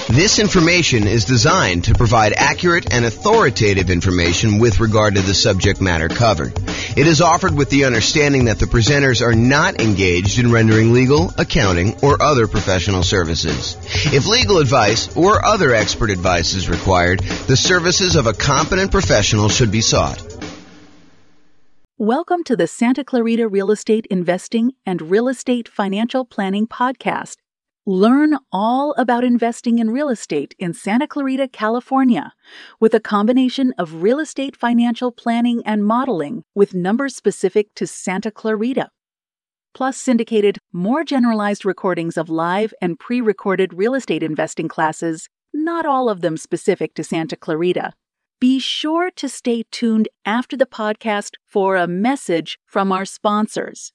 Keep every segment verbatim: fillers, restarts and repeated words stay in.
This information is designed to provide accurate and authoritative information with regard to the subject matter covered. It is offered with the understanding that the presenters are not engaged in rendering legal, accounting, or other professional services. If legal advice or other expert advice is required, the services of a competent professional should be sought. Welcome to the Santa Clarita Real Estate Investing and Real Estate Financial Planning Podcast. Learn all about investing in real estate in Santa Clarita, California, with a combination of real estate financial planning and modeling with numbers specific to Santa Clarita, plus syndicated, more generalized recordings of live and pre-recorded real estate investing classes, not all of them specific to Santa Clarita. Be sure to stay tuned after the podcast for a message from our sponsors.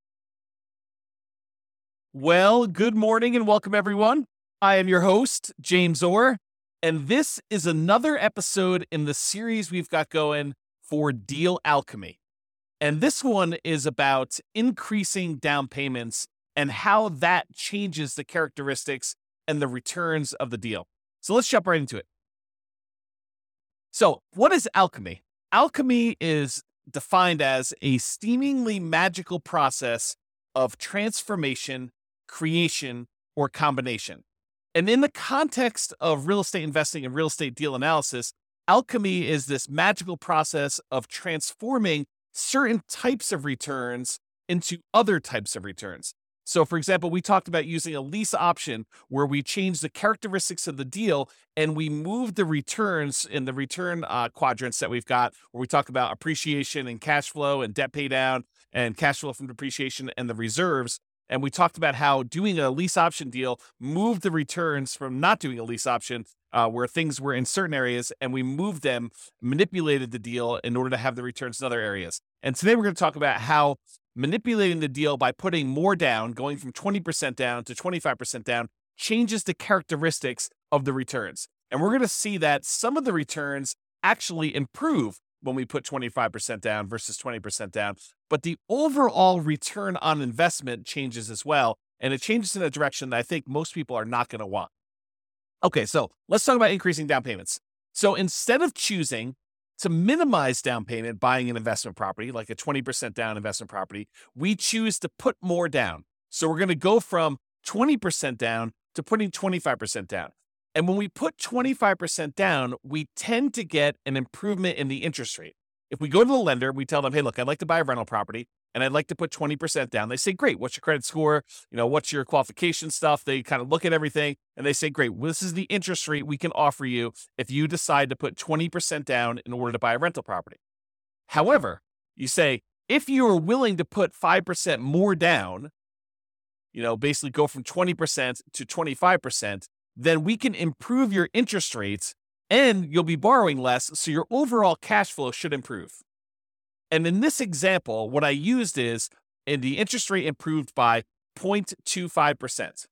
Well, good morning and welcome, everyone. I am your host, James Orr, and this is another episode in the series we've got going for Deal Alchemy. And this one is about increasing down payments and how that changes the characteristics and the returns of the deal. So let's jump right into it. So what is alchemy? Alchemy is defined as a seemingly magical process of transformation, creation, or combination. And in the context of real estate investing and real estate deal analysis, alchemy is this magical process of transforming certain types of returns into other types of returns. So, for example, we talked about using a lease option where we change the characteristics of the deal and we move the returns in the return uh, quadrants that we've got, where we talk about appreciation and cash flow and debt pay down and cash flow from depreciation and the reserves. And we talked about how doing a lease option deal moved the returns from not doing a lease option, uh, where things were in certain areas, and we moved them, manipulated the deal in order to have the returns in other areas. And today we're going to talk about how manipulating the deal by putting more down, going from twenty percent down to twenty-five percent down, changes the characteristics of the returns. And we're going to see that some of the returns actually improve when we put twenty-five percent down versus twenty percent down. But the overall return on investment changes as well. And it changes in a direction that I think most people are not going to want. Okay, so let's talk about increasing down payments. So instead of choosing to minimize down payment buying an investment property, like a twenty percent down investment property, we choose to put more down. So we're going to go from twenty percent down to putting twenty-five percent down. And when we put twenty-five percent down, we tend to get an improvement in the interest rate. If we go to the lender, we tell them, hey, look, I'd like to buy a rental property and I'd like to put twenty percent down. They say, great, what's your credit score? You know, what's your qualification stuff? They kind of look at everything and they say, great, well, this is the interest rate we can offer you if you decide to put twenty percent down in order to buy a rental property. However, you say, if you are willing to put five percent more down, you know, basically go from twenty percent to twenty-five percent, then we can improve your interest rates and you'll be borrowing less, so your overall cash flow should improve. And in this example, what I used is, and the interest rate improved by zero point two five percent.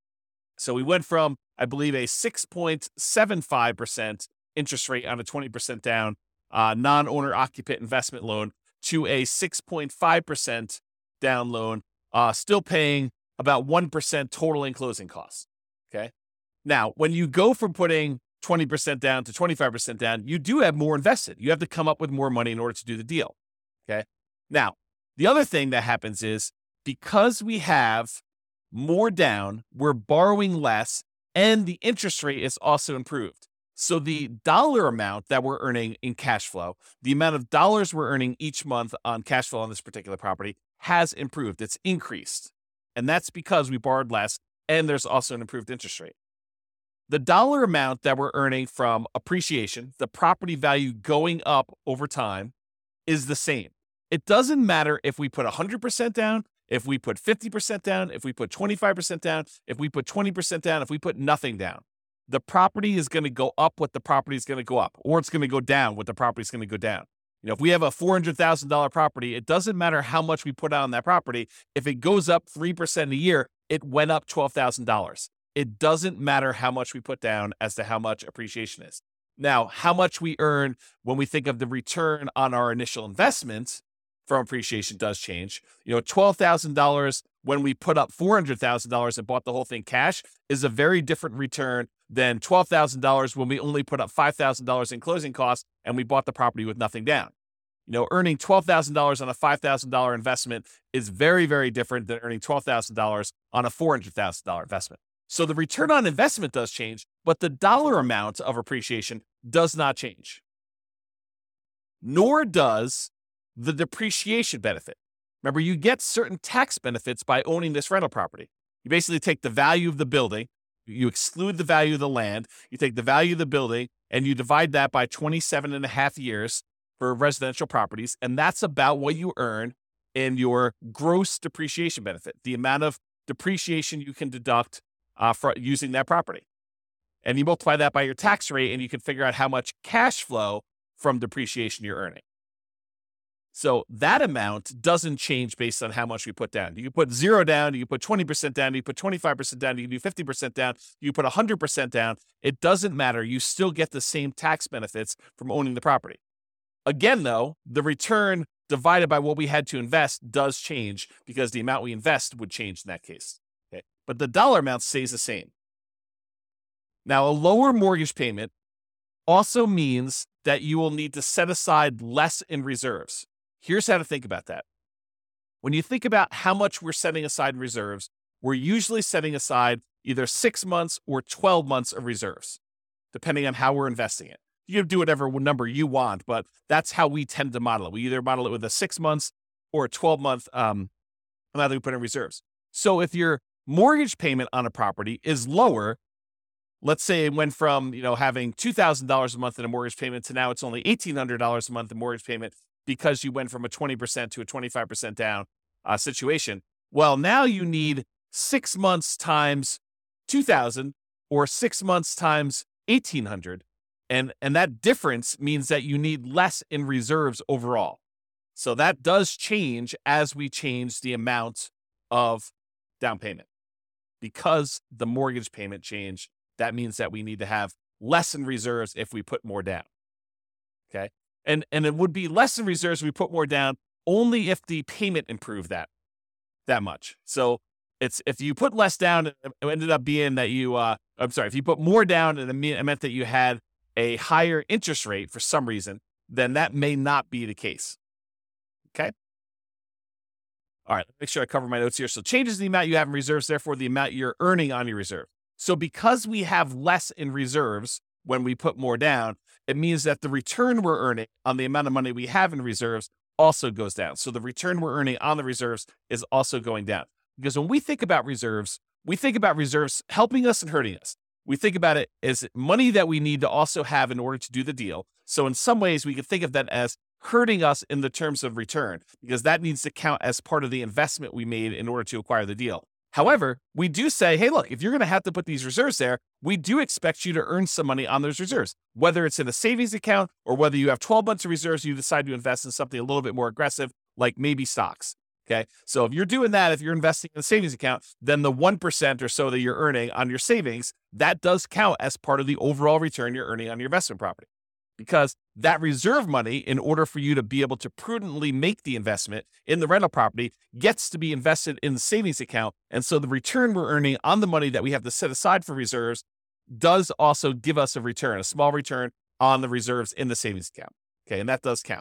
So we went from, I believe, a six point seven five percent interest rate on a twenty percent down uh, non-owner occupant investment loan to a six point five percent down loan, uh, still paying about one percent total in closing costs. Okay. Now, when you go from putting twenty percent down to twenty-five percent down, you do have more invested. You have to come up with more money in order to do the deal. Okay. Now, the other thing that happens is because we have more down, we're borrowing less and the interest rate is also improved. So the dollar amount that we're earning in cash flow, the amount of dollars we're earning each month on cash flow on this particular property has improved. It's increased. And that's because we borrowed less and there's also an improved interest rate. The dollar amount that we're earning from appreciation, the property value going up over time, is the same. It doesn't matter if we put one hundred percent down, if we put fifty percent down, if we put twenty-five percent down, if we put twenty percent down, if we put nothing down. The property is going to go up what the property is going to go up, or it's going to go down what the property is going to go down. You know, if we have a four hundred thousand dollars property, it doesn't matter how much we put out on that property. If it goes up three percent a year, it went up twelve thousand dollars. It doesn't matter how much we put down as to how much appreciation is. Now, how much we earn when we think of the return on our initial investment from appreciation does change. You know, twelve thousand dollars when we put up four hundred thousand dollars and bought the whole thing cash is a very different return than twelve thousand dollars when we only put up five thousand dollars in closing costs and we bought the property with nothing down. You know, earning twelve thousand dollars on a five thousand dollars investment is very, very different than earning twelve thousand dollars on a four hundred thousand dollars investment. So the return on investment does change, but the dollar amount of appreciation does not change. Nor does the depreciation benefit. Remember, you get certain tax benefits by owning this rental property. You basically take the value of the building, you exclude the value of the land, you take the value of the building, and you divide that by twenty-seven and a half years for residential properties, and that's about what you earn in your gross depreciation benefit, the amount of depreciation you can deduct uh, for using that property. And you multiply that by your tax rate, and you can figure out how much cash flow from depreciation you're earning. So that amount doesn't change based on how much we put down. You can put zero down, you can put twenty percent down, you can put twenty-five percent down, you can do fifty percent down, you can put one hundred percent down. It doesn't matter. You still get the same tax benefits from owning the property. Again, though, the return divided by what we had to invest does change because the amount we invest would change in that case. Okay? But the dollar amount stays the same. Now, a lower mortgage payment also means that you will need to set aside less in reserves. Here's how to think about that. When you think about how much we're setting aside in reserves, we're usually setting aside either six months or twelve months of reserves, depending on how we're investing it. You can do whatever number you want, but that's how we tend to model it. We either model it with a six months or a twelve month um, amount that we put in reserves. So if your mortgage payment on a property is lower, let's say it went from, you know, having two thousand dollars a month in a mortgage payment to now it's only eighteen hundred dollars a month in mortgage payment because you went from a twenty percent to a twenty-five percent down uh, situation. Well, now you need six months times two thousand or six months times eighteen hundred. And, and that difference means that you need less in reserves overall. So that does change as we change the amount of down payment. Because the mortgage payment changed, that means that we need to have less in reserves if we put more down. Okay? And, and it would be less in reserves if we put more down only if the payment improved that, that much. So it's if you put less down, it ended up being that you, uh, I'm sorry, if you put more down and it meant that you had a higher interest rate for some reason, then that may not be the case. Okay? All right, make sure I cover my notes here. So changes the amount you have in reserves, therefore the amount you're earning on your reserve. So because we have less in reserves when we put more down, it means that the return we're earning on the amount of money we have in reserves also goes down. So the return we're earning on the reserves is also going down. Because when we think about reserves, we think about reserves helping us and hurting us. We think about it as money that we need to also have in order to do the deal. So in some ways, we can think of that as hurting us in the terms of return, because that needs to count as part of the investment we made in order to acquire the deal. However, we do say, hey, look, if you're going to have to put these reserves there, we do expect you to earn some money on those reserves, whether it's in a savings account or whether you have twelve months of reserves, you decide to invest in something a little bit more aggressive, like maybe stocks. Okay. So if you're doing that, if you're investing in a savings account, then the one percent or so that you're earning on your savings, that does count as part of the overall return you're earning on your investment property. Because that reserve money, in order for you to be able to prudently make the investment in the rental property, gets to be invested in the savings account. And so the return we're earning on the money that we have to set aside for reserves does also give us a return, a small return on the reserves in the savings account. Okay. And that does count.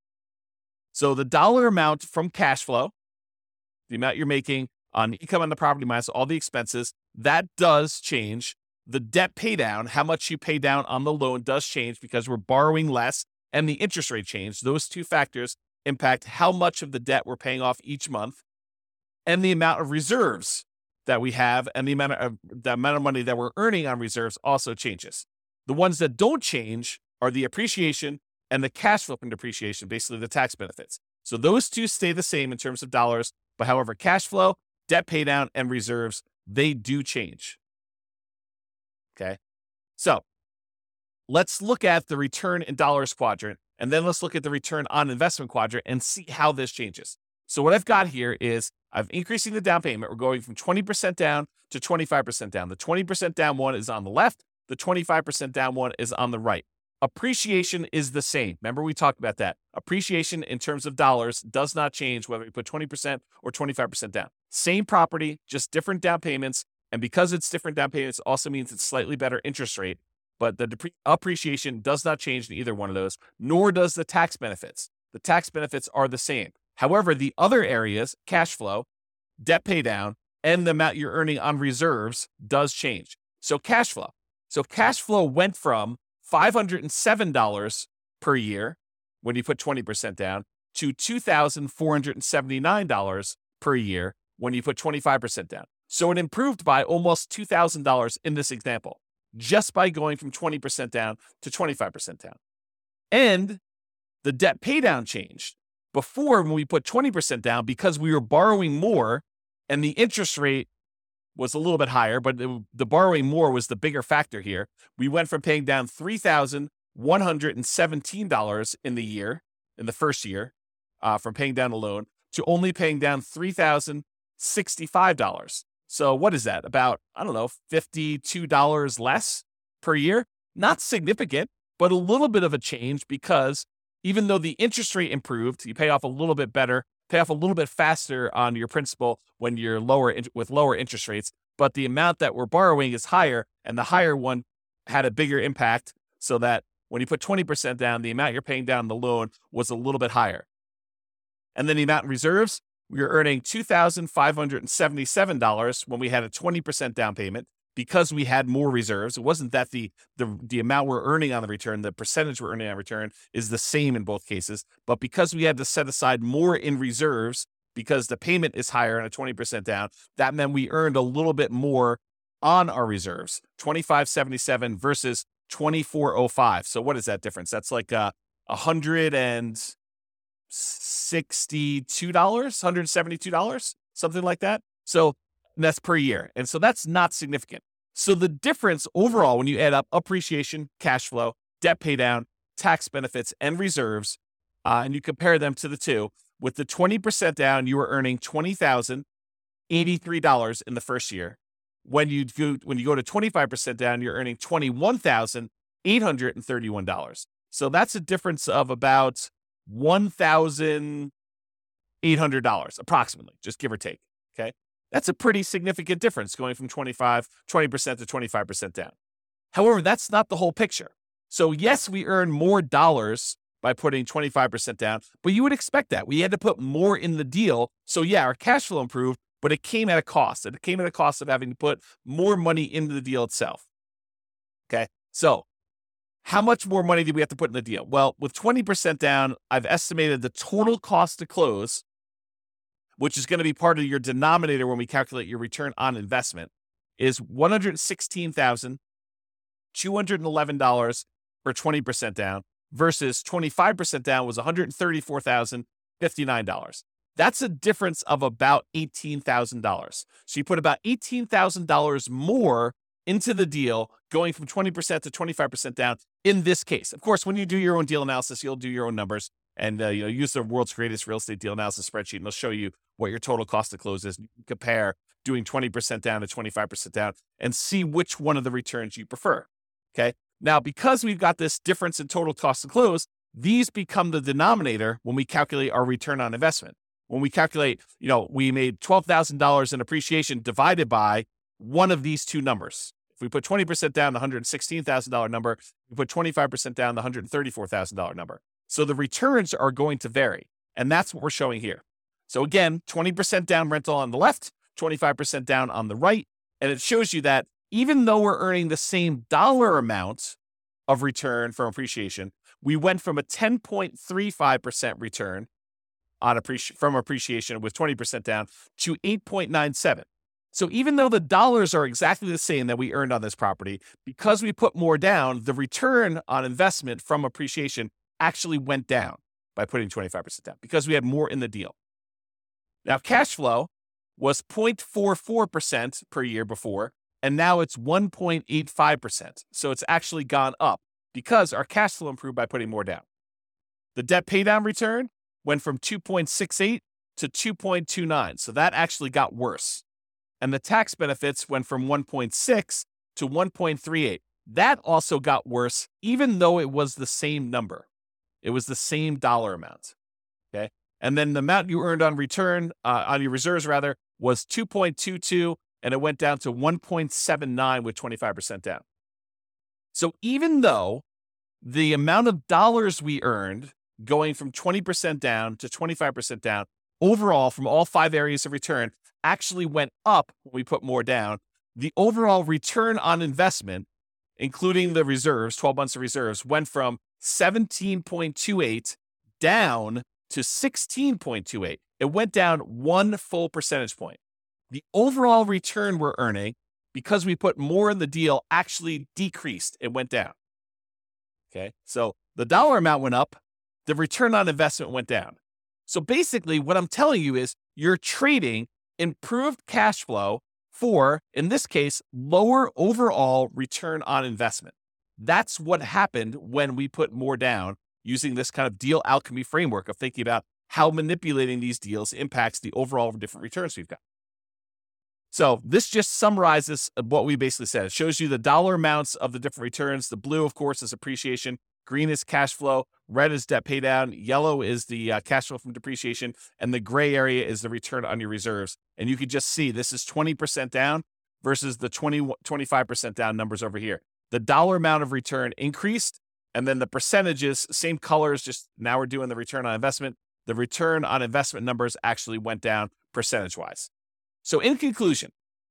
So the dollar amount from cash flow, the amount you're making on income on the property minus all the expenses, that does change. The debt pay down, how much you pay down on the loan, does change because we're borrowing less, and the interest rate change. Those two factors impact how much of the debt we're paying off each month, and the amount of reserves that we have, and the amount of the amount of money that we're earning on reserves also changes. The ones that don't change are the appreciation and the cash flow from depreciation, basically the tax benefits. So those two stay the same in terms of dollars, but however, cash flow, debt pay down, and reserves, they do change. Okay. So let's look at the return in dollars quadrant, and then let's look at the return on investment quadrant and see how this changes. So what I've got here is I'm increasing the down payment. We're going from twenty percent down to twenty-five percent down. The twenty percent down one is on the left. The twenty-five percent down one is on the right. Appreciation is the same. Remember, we talked about that. Appreciation in terms of dollars does not change whether you put twenty percent or twenty-five percent down. Same property, just different down payments, And because it's different down payments, also means it's slightly better interest rate, but the depre- appreciation does not change in either one of those, nor does the tax benefits. The tax benefits are the same. However, the other areas, cash flow, debt pay down, and the amount you're earning on reserves does change. So cash flow. So cash flow went from five hundred seven dollars per year when you put twenty percent down to two thousand four hundred seventy-nine dollars per year when you put twenty-five percent down. So it improved by almost two thousand dollars in this example, just by going from twenty percent down to twenty-five percent down. And the debt pay down changed. Before, when we put twenty percent down, because we were borrowing more and the interest rate was a little bit higher, but it, the borrowing more was the bigger factor here. We went from paying down three thousand one hundred seventeen dollars in the year, in the first year, uh, from paying down a loan, to only paying down three thousand sixty-five dollars. So what is that? About, I don't know, fifty-two dollars less per year? Not significant, but a little bit of a change, because even though the interest rate improved, you pay off a little bit better, pay off a little bit faster on your principal when you're lower with lower interest rates, but the amount that we're borrowing is higher, and the higher one had a bigger impact, so that when you put twenty percent down, the amount you're paying down the loan was a little bit higher. And then the amount in reserves, we were earning two thousand five hundred seventy-seven dollars when we had a twenty percent down payment, because we had more reserves. It wasn't that the, the, the amount we're earning on the return, the percentage we're earning on return is the same in both cases, but because we had to set aside more in reserves because the payment is higher on a twenty percent down, that meant we earned a little bit more on our reserves, twenty-five seventy-seven versus twenty-four oh five. So what is that difference? That's like uh, one hundred sixty-two dollars, one hundred seventy-two dollars, something like that. So that's per year. And so that's not significant. So the difference overall, when you add up appreciation, cash flow, debt pay down, tax benefits, and reserves, uh, and you compare them to the two, with the twenty percent down, you were earning twenty thousand eighty-three dollars in the first year. When you go, when you go to twenty-five percent down, you're earning twenty-one thousand eight hundred thirty-one dollars. So that's a difference of about one thousand eight hundred dollars approximately, just give or take. Okay. That's a pretty significant difference, going from twenty-five, twenty percent to twenty-five percent down. However, that's not the whole picture. So yes, we earn more dollars by putting twenty-five percent down, but you would expect that. We had to put more in the deal. So yeah, our cash flow improved, but it came at a cost. And it came at a cost of having to put more money into the deal itself. Okay. So how much more money did we have to put in the deal? Well, with twenty percent down, I've estimated the total cost to close, which is going to be part of your denominator when we calculate your return on investment, is one hundred sixteen thousand two hundred eleven dollars for twenty percent down, versus twenty-five percent down was one hundred thirty-four thousand fifty-nine dollars. That's a difference of about eighteen thousand dollars. So you put about eighteen thousand dollars more into the deal, going from twenty percent to twenty-five percent down in this case. Of course, when you do your own deal analysis, you'll do your own numbers and uh, you know, use the world's greatest real estate deal analysis spreadsheet, and it'll show you what your total cost to close is. You can compare doing twenty percent down to twenty-five percent down and see which one of the returns you prefer. Okay. Now, because we've got this difference in total cost to close, these become the denominator when we calculate our return on investment. When we calculate, you know, we made twelve thousand dollars in appreciation divided by one of these two numbers. If we put twenty percent down, the one hundred sixteen thousand dollars number, we put twenty-five percent down, the one hundred thirty-four thousand dollars number. So the returns are going to vary. And that's what we're showing here. So again, twenty percent down rental on the left, twenty-five percent down on the right. And it shows you that even though we're earning the same dollar amount of return from appreciation, we went from a ten point three five percent return on appreci- from appreciation with twenty percent down to eight point nine seven. So even though the dollars are exactly the same that we earned on this property, because we put more down, the return on investment from appreciation actually went down by putting twenty-five percent down because we had more in the deal. Now, cash flow was zero point four four percent per year before, and now it's one point eight five percent. So it's actually gone up because our cash flow improved by putting more down. The debt paydown return went from two point six eight to two point two nine. So that actually got worse. And the tax benefits went from one point six to one point three eight. That also got worse, even though it was the same number. It was the same dollar amount. Okay. And then the amount you earned on return, uh, on your reserves rather, was two point two two and it went down to one point seven nine with twenty-five percent down. So even though the amount of dollars we earned going from twenty percent down to twenty-five percent down, overall from all five areas of return actually went up when we put more down, the overall return on investment, including the reserves, twelve months of reserves, went from seventeen point two eight down to sixteen point two eight. It went down one full percentage point. The overall return we're earning, because we put more in the deal, actually decreased. It went down. Okay, so the dollar amount went up, the return on investment went down. So basically, what I'm telling you is you're trading improved cash flow for, in this case, lower overall return on investment. That's what happened when we put more down using this kind of deal alchemy framework of thinking about how manipulating these deals impacts the overall different returns we've got. So this just summarizes what we basically said. It shows you the dollar amounts of the different returns. The blue, of course, is appreciation. Green is cash flow. Red is debt pay down. Yellow is the uh, cash flow from depreciation. And the gray area is the return on your reserves. And you can just see this is twenty percent down versus the twenty, twenty-five percent down numbers over here. The dollar amount of return increased. And then the percentages, same colors, just now we're doing the return on investment. The return on investment numbers actually went down percentage-wise. So in conclusion,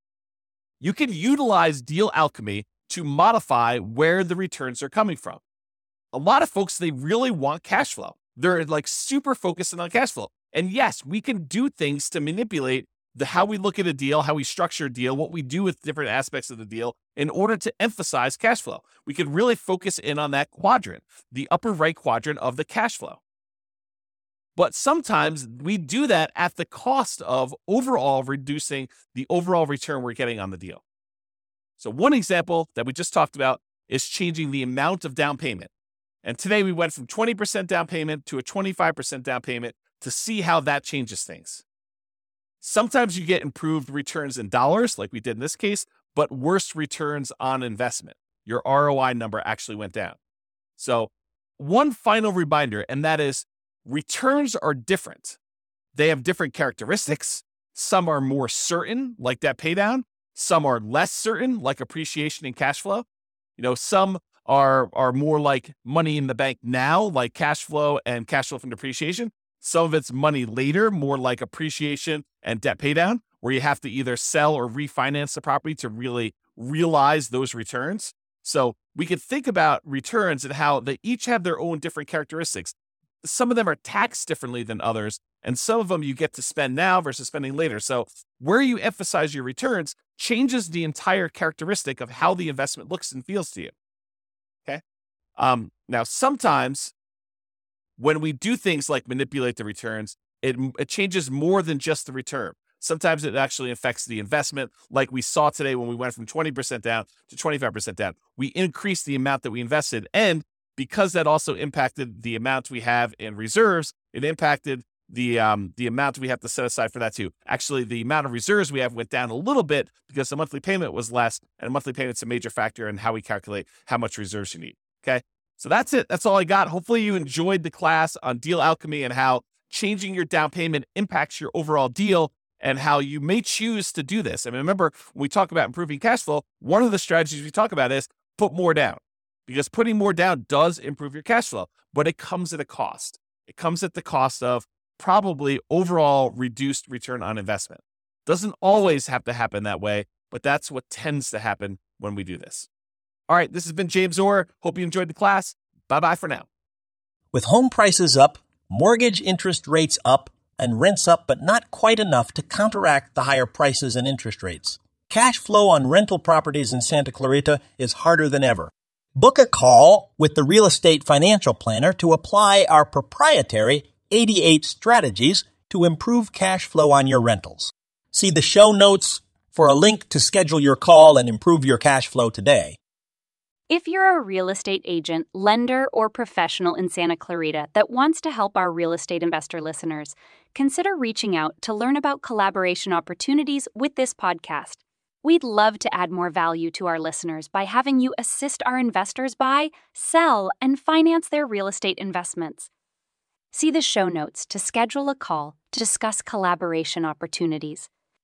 you can utilize deal alchemy to modify where the returns are coming from. A lot of folks, they really want cash flow. They're like super focused on cash flow. And yes, we can do things to manipulate the how we look at a deal, how we structure a deal, what we do with different aspects of the deal in order to emphasize cash flow. We can really focus in on that quadrant, the upper right quadrant of the cash flow. But sometimes we do that at the cost of overall reducing the overall return we're getting on the deal. So one example that we just talked about is changing the amount of down payment. And today we went from twenty percent down payment to a twenty-five percent down payment to see how that changes things. Sometimes you get improved returns in dollars, like we did in this case, but worse returns on investment. Your R O I number actually went down. So one final reminder, and that is, returns are different. They have different characteristics. Some are more certain, like debt paydown. Some are less certain, like appreciation and cash flow. You know, some are, are more like money in the bank now, like cash flow and cash flow from depreciation. Some of it's money later, more like appreciation and debt paydown, where you have to either sell or refinance the property to really realize those returns. So we could think about returns and how they each have their own different characteristics. Some of them are taxed differently than others, and some of them you get to spend now versus spending later. So where you emphasize your returns changes the entire characteristic of how the investment looks and feels to you. Okay. Um, now, sometimes when we do things like manipulate the returns, it, it changes more than just the return. Sometimes it actually affects the investment, like we saw today when we went from twenty percent down to twenty-five percent down. We increased the amount that we invested, and because that also impacted the amount we have in reserves, it impacted the um, the amount we have to set aside for that too. Actually, the amount of reserves we have went down a little bit because the monthly payment was less, and monthly payment's a major factor in how we calculate how much reserves you need. Okay, so that's it. That's all I got. Hopefully you enjoyed the class on deal alchemy and how changing your down payment impacts your overall deal and how you may choose to do this. And remember, when we talk about improving cash flow, one of the strategies we talk about is put more down. Because putting more down does improve your cash flow, but it comes at a cost. It comes at the cost of probably overall reduced return on investment. Doesn't always have to happen that way, but that's what tends to happen when we do this. All right, this has been James Orr. Hope you enjoyed the class. Bye-bye for now. With home prices up, mortgage interest rates up, and rents up, but not quite enough to counteract the higher prices and interest rates, cash flow on rental properties in Santa Clarita is harder than ever. Book a call with the Real Estate Financial Planner to apply our proprietary eighty-eight strategies to improve cash flow on your rentals. See the show notes for a link to schedule your call and improve your cash flow today. If you're a real estate agent, lender, or professional in Santa Clarita that wants to help our real estate investor listeners, consider reaching out to learn about collaboration opportunities with this podcast. We'd love to add more value to our listeners by having you assist our investors buy, sell, and finance their real estate investments. See the show notes to schedule a call to discuss collaboration opportunities.